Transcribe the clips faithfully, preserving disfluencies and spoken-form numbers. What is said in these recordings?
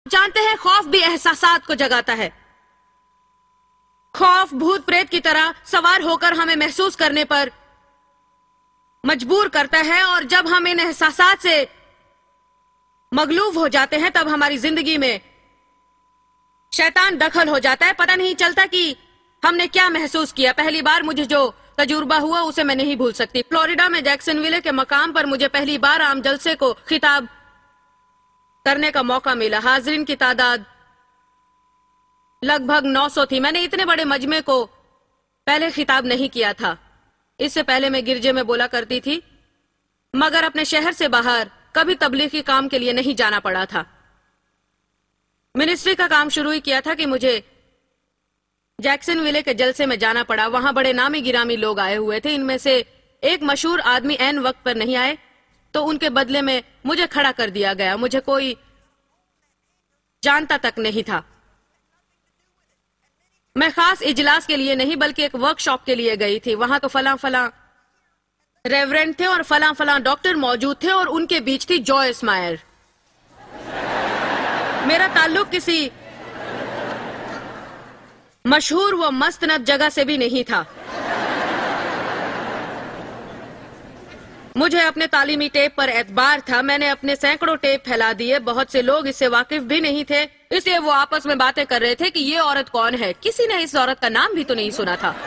جانتے ہیں خوف بھی احساسات کو جگاتا ہے. خوف بھوت پریت کی طرح سوار ہو کر ہمیں محسوس کرنے پر مجبور کرتا ہے، اور جب ہم ان احساسات سے مغلوب ہو جاتے ہیں تب ہماری زندگی میں شیطان دخل ہو جاتا ہے. پتہ نہیں چلتا کہ ہم نے کیا محسوس کیا. پہلی بار مجھے جو تجربہ ہوا اسے میں نہیں بھول سکتی. فلوریڈا میں جیکسن ویلے کے مقام پر مجھے پہلی بار عام جلسے کو خطاب کرنے کا موقع ملا. حاضرین کی تعداد لگ بھگ نو سو تھی. میں نے اتنے بڑے مجمع کو پہلے خطاب نہیں کیا تھا. اس سے پہلے میں گرجے میں بولا کرتی تھی، مگر اپنے شہر سے باہر کبھی تبلیغی کام کے لیے نہیں جانا پڑا تھا. منسٹری کا کام شروع ہی کیا تھا کہ مجھے جیکسن ویلے کے جلسے میں جانا پڑا. وہاں بڑے نامی گرامی لوگ آئے ہوئے تھے. ان میں سے ایک مشہور آدمی عین وقت پر نہیں آئے تو ان کے بدلے میں مجھے کھڑا کر دیا گیا. مجھے کوئی جانتا تک نہیں تھا. میں خاص اجلاس کے لیے نہیں بلکہ ایک ورک شاپ کے لیے گئی تھی. وہاں تو فلاں فلاں ریورنڈ تھے اور فلاں فلاں ڈاکٹر موجود تھے اور ان کے بیچ تھی جوائس مائر. میرا تعلق کسی مشہور و مستند جگہ سے بھی نہیں تھا. مجھے اپنے تعلیمی ٹیپ پر اعتبار تھا. میں نے اپنے سینکڑوں ٹیپ پھیلا دیے. بہت سے لوگ اس سے واقف بھی نہیں تھے، اس لیے وہ آپس میں باتیں کر رہے تھے کہ یہ عورت کون ہے. کسی نے اس عورت کا نام بھی تو نہیں سنا تھا.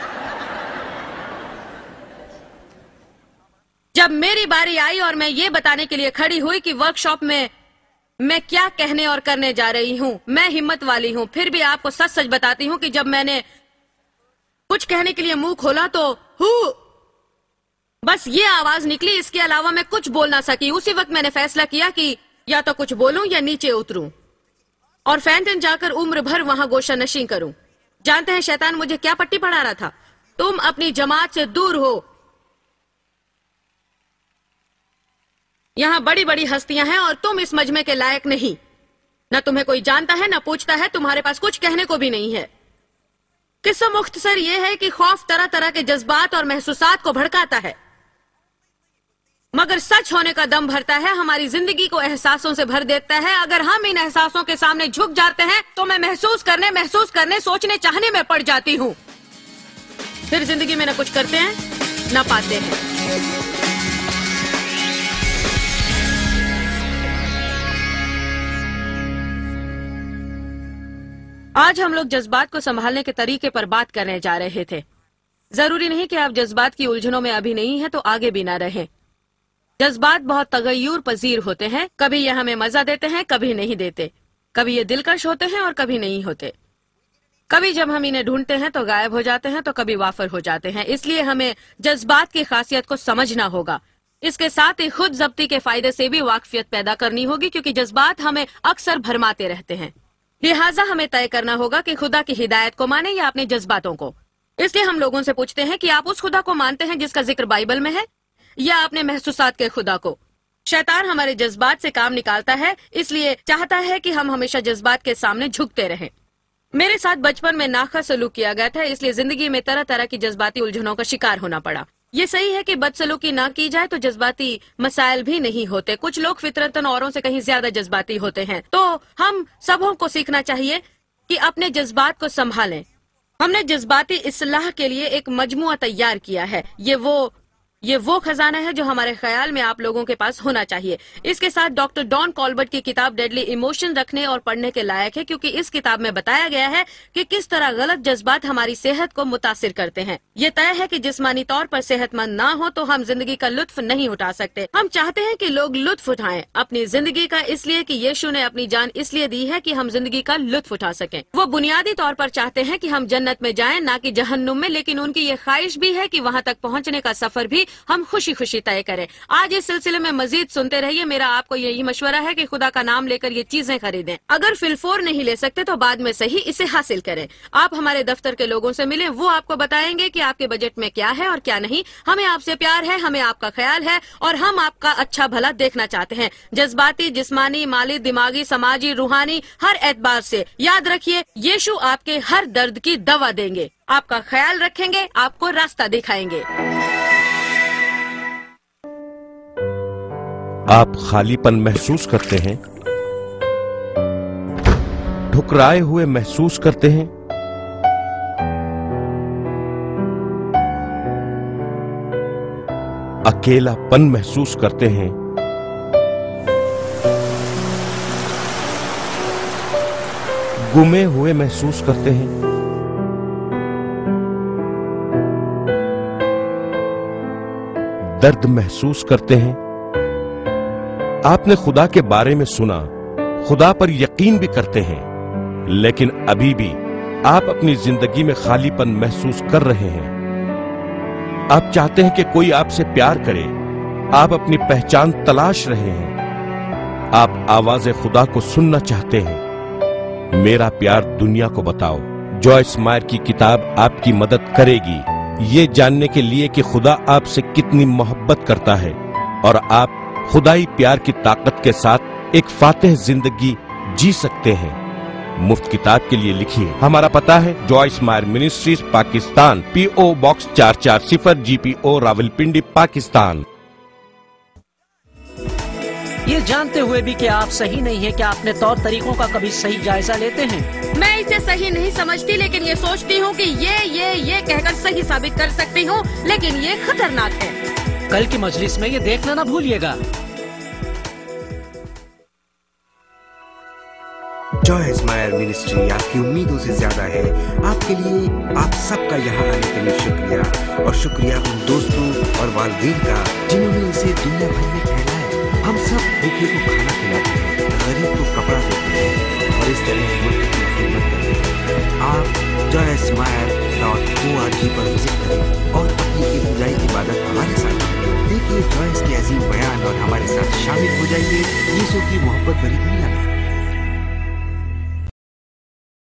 جب میری باری آئی اور میں یہ بتانے کے لیے کھڑی ہوئی کہ ورک شاپ میں میں کیا کہنے اور کرنے جا رہی ہوں، میں ہمت والی ہوں. پھر بھی آپ کو سچ سچ بتاتی ہوں کہ جب میں نے کچھ کہنے کے لیے منہ کھولا تو ہو بس یہ آواز نکلی. اس کے علاوہ میں کچھ بول نہ سکی. اسی وقت میں نے فیصلہ کیا کہ یا تو کچھ بولوں یا نیچے اتروں اور فینٹن جا کر عمر بھر وہاں گوشہ نشیں کروں. جانتے ہیں شیطان مجھے کیا پٹی پڑھا رہا تھا؟ تم اپنی جماعت سے دور ہو. یہاں بڑی بڑی ہستیاں ہیں اور تم اس مجمع کے لائق نہیں. نہ تمہیں کوئی جانتا ہے نہ پوچھتا ہے. تمہارے پاس کچھ کہنے کو بھی نہیں ہے. قصہ مختصر یہ ہے کہ خوف طرح طرح کے جذبات اور محسوسات کو بھڑکاتا ہے، مگر سچ ہونے کا دم بھرتا ہے. ہماری زندگی کو احساسوں سے بھر دیتا ہے. اگر ہم ان احساسوں کے سامنے جھک جاتے ہیں تو میں محسوس کرنے محسوس کرنے سوچنے چاہنے میں پڑ جاتی ہوں. پھر زندگی میں نہ کچھ کرتے ہیں نہ پاتے ہیں. آج ہم لوگ جذبات کو سنبھالنے کے طریقے پر بات کرنے جا رہے تھے. ضروری نہیں کہ آپ جذبات کی الجھنوں میں ابھی نہیں ہیں تو آگے بھی نہ رہیں. جذبات بہت تغیر پذیر ہوتے ہیں. کبھی یہ ہمیں مزہ دیتے ہیں، کبھی نہیں دیتے. کبھی یہ دلکش ہوتے ہیں اور کبھی نہیں ہوتے. کبھی جب ہم انہیں ڈھونڈتے ہیں تو غائب ہو جاتے ہیں تو کبھی وافر ہو جاتے ہیں. اس لیے ہمیں جذبات کی خاصیت کو سمجھنا ہوگا. اس کے ساتھ ہی خود ضبطی کے فائدے سے بھی واقفیت پیدا کرنی ہوگی، کیونکہ جذبات ہمیں اکثر بھرماتے رہتے ہیں. لہٰذا ہمیں طے کرنا ہوگا کہ خدا کی ہدایت کو مانیں یا اپنے جذباتوں کو. اس لیے ہم لوگوں سے پوچھتے ہیں کہ آپ اس خدا کو مانتے ہیں جس کا ذکر بائبل میں ہے یا اپنے محسوسات کے خدا کو؟ شیطان ہمارے جذبات سے کام نکالتا ہے، اس لیے چاہتا ہے کہ ہم ہمیشہ جذبات کے سامنے جھکتے رہیں. میرے ساتھ بچپن میں ناخواہ سلوک کیا گیا تھا، اس لیے زندگی میں طرح طرح کی جذباتی الجھنوں کا شکار ہونا پڑا. یہ صحیح ہے کہ بدسلوکی نہ کی جائے تو جذباتی مسائل بھی نہیں ہوتے. کچھ لوگ فطرتاً اوروں سے کہیں زیادہ جذباتی ہوتے ہیں. تو ہم سبوں کو سیکھنا چاہیے کہ اپنے جذبات کو سنبھالیں. ہم نے جذباتی اصلاح کے لیے ایک مجموعہ تیار کیا ہے. یہ وہ یہ وہ خزانہ ہے جو ہمارے خیال میں آپ لوگوں کے پاس ہونا چاہیے. اس کے ساتھ ڈاکٹر ڈان کالبرٹ کی کتاب ڈیڈلی ایموشن رکھنے اور پڑھنے کے لائق ہے، کیونکہ اس کتاب میں بتایا گیا ہے کہ کس طرح غلط جذبات ہماری صحت کو متاثر کرتے ہیں. یہ طے ہے کہ جسمانی طور پر صحت مند نہ ہو تو ہم زندگی کا لطف نہیں اٹھا سکتے. ہم چاہتے ہیں کہ لوگ لطف اٹھائیں اپنی زندگی کا، اس لیے کہ یشو نے اپنی جان اس لیے دی ہے کہ ہم زندگی کا لطف اٹھا سکیں. وہ بنیادی طور پر چاہتے ہیں کہ ہم جنت میں جائیں نہ کہ جہنم میں، لیکن ان کی یہ خواہش بھی ہے کہ وہاں تک پہنچنے کا سفر بھی ہم خوشی خوشی طے کریں. آج اس سلسلے میں مزید سنتے رہیے. میرا آپ کو یہی مشورہ ہے کہ خدا کا نام لے کر یہ چیزیں خریدیں. اگر فی الفور نہیں لے سکتے تو بعد میں صحیح اسے حاصل کریں. آپ ہمارے دفتر کے لوگوں سے ملیں، وہ آپ کو بتائیں گے کہ آپ کے بجٹ میں کیا ہے اور کیا نہیں. ہمیں آپ سے پیار ہے، ہمیں آپ کا خیال ہے اور ہم آپ کا اچھا بھلا دیکھنا چاہتے ہیں، جذباتی، جسمانی، مالی، دماغی، سماجی، روحانی، ہر اعتبار سے. یاد رکھیے یشو آپ کے ہر درد کی دوا دیں گے، آپ کا خیال رکھیں گے، آپ کو راستہ دکھائیں گے. آپ خالی پن محسوس کرتے ہیں؟ ٹھکرائے ہوئے محسوس کرتے ہیں؟ اکیلا پن محسوس کرتے ہیں؟ گمے ہوئے محسوس کرتے ہیں؟ درد محسوس کرتے ہیں؟ آپ نے خدا کے بارے میں سنا، خدا پر یقین بھی کرتے ہیں، لیکن ابھی بھی آپ اپنی زندگی میں خالی پن محسوس کر رہے ہیں۔ آپ چاہتے ہیں کہ کوئی آپ سے پیار کرے، آپ اپنی پہچان تلاش رہے ہیں، آپ آواز خدا کو سننا چاہتے ہیں۔ میرا پیار دنیا کو بتاؤ، جوائس مائر کی کتاب آپ کی مدد کرے گی یہ جاننے کے لیے کہ خدا آپ سے کتنی محبت کرتا ہے اور آپ خدائی پیار کی طاقت کے ساتھ ایک فاتح زندگی جی سکتے ہیں۔ مفت کتاب کے لیے لکھیے۔ ہمارا پتہ ہے Joyce Meyer ministries, Pakistan, P O box چار چار صفر، جی پی او راولپنڈی، پاکستان۔ یہ جانتے ہوئے بھی کہ آپ صحیح نہیں ہے، کیا اپنے طور طریقوں کا کبھی صحیح جائزہ لیتے ہیں؟ میں اسے صحیح نہیں سمجھتی، لیکن یہ سوچتی ہوں کہ یہ یہ یہ کہہ کر صحیح ثابت کر سکتی ہوں، لیکن یہ خطرناک ہے۔ کل کی مجلس میں یہ دیکھنا نہ بھولیے گا۔ جوائس مائر منسٹری آپ کی امیدوں سے زیادہ ہے۔ آپ کے لیے آپ سب کا یہاں آنے کے لیے شکریہ، اور شکریہ ان دوستوں اور والدین کا جنہوں نے اسے دنیا بھر میں پھیلایا۔ ہم سب بھوکے کو کھانا کھلاتے ہیں، غریب کو کپڑا دیتے ہیں، اور اس طرح ملک کی خدمت کرتے ہیں۔ آپ Joyce Meyer dot O R G پر وزٹ کریں اور اپنی ابتدائی عبادت ہمارے ساتھ کریں۔ دیکھیے جوائس کے عظیم بیان اور ہمارے ساتھ شامل ہو جائیے یسوع کی محبت بھری دنیا میں۔